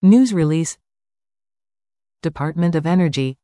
News release. Department of Energy.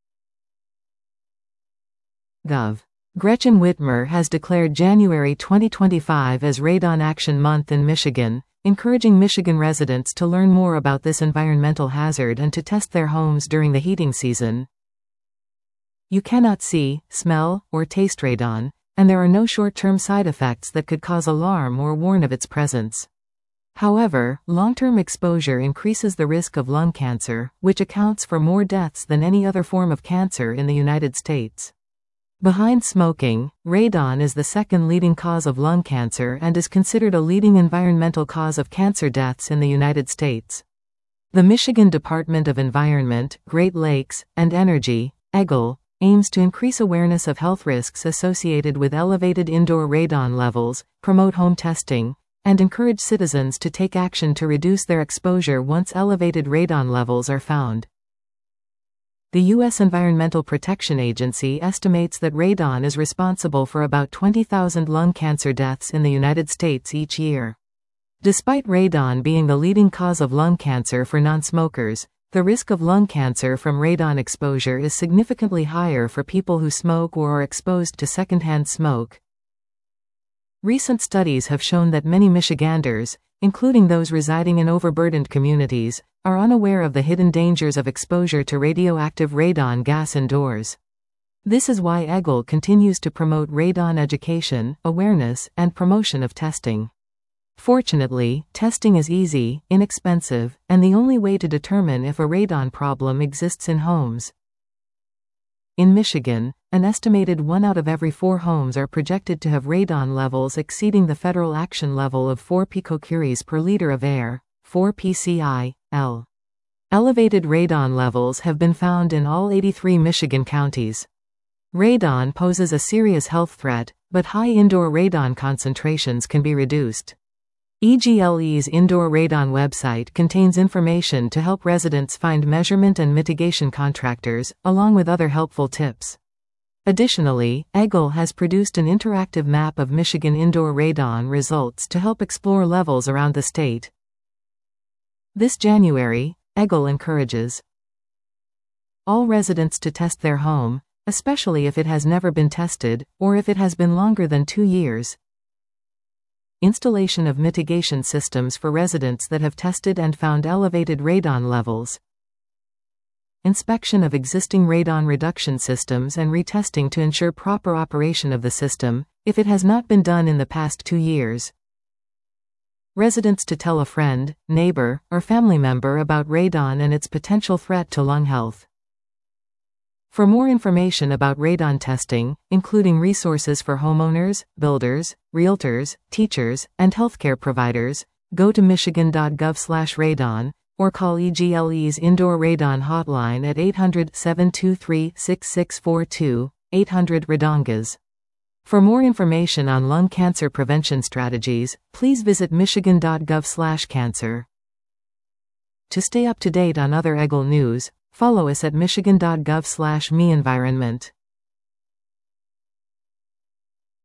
Gov. Gretchen Whitmer has declared January 2025 as Radon Action Month in Michigan, encouraging Michigan residents to learn more about this environmental hazard and to test their homes during the heating season. You cannot see, smell, or taste radon, and there are no short-term side effects that could cause alarm or warn of its presence. However, long-term exposure increases the risk of lung cancer, which accounts for more deaths than any other form of cancer in the United States. Behind smoking, radon is the second leading cause of lung cancer and is considered a leading environmental cause of cancer deaths in the United States. The Michigan Department of Environment, Great Lakes, and Energy, EGLE, aims to increase awareness of health risks associated with elevated indoor radon levels, promote home testing, and encourage citizens to take action to reduce their exposure once elevated radon levels are found. The U.S. Environmental Protection Agency estimates that radon is responsible for about 20,000 lung cancer deaths in the United States each year. Despite radon being the leading cause of lung cancer for non-smokers, the risk of lung cancer from radon exposure is significantly higher for people who smoke or are exposed to secondhand smoke. Recent studies have shown that many Michiganders, including those residing in overburdened communities, are unaware of the hidden dangers of exposure to radioactive radon gas indoors. This is why EGLE continues to promote radon education, awareness, and promotion of testing. Fortunately, testing is easy, inexpensive, and the only way to determine if a radon problem exists in homes. In Michigan, an estimated 1 out of every 4 homes are projected to have radon levels exceeding the federal action level of 4 picocuries per liter of air, 4 pci/L. Elevated radon levels have been found in all 83 Michigan counties. Radon poses a serious health threat, but high indoor radon concentrations can be reduced. EGLE's Indoor Radon website contains information to help residents find measurement and mitigation contractors, along with other helpful tips. Additionally, EGLE has produced an interactive map of Michigan indoor radon results to help explore levels around the state. This January, EGLE encourages all residents to test their home, especially if it has never been tested, or if it has been longer than 2 years. Installation of mitigation systems for residents that have tested and found elevated radon levels. Inspection of existing radon reduction systems and retesting to ensure proper operation of the system, if it has not been done in the past 2 years. Residents to tell a friend, neighbor, or family member about radon and its potential threat to lung health. For more information about radon testing, including resources for homeowners, builders, realtors, teachers, and healthcare providers, go to michigan.gov/radon, or call EGLE's Indoor Radon Hotline at 800-723-6642, 800-RADONGAS. For more information on lung cancer prevention strategies, please visit michigan.gov/cancer. To stay up to date on other EGLE news, follow us at michigan.gov/meenvironment.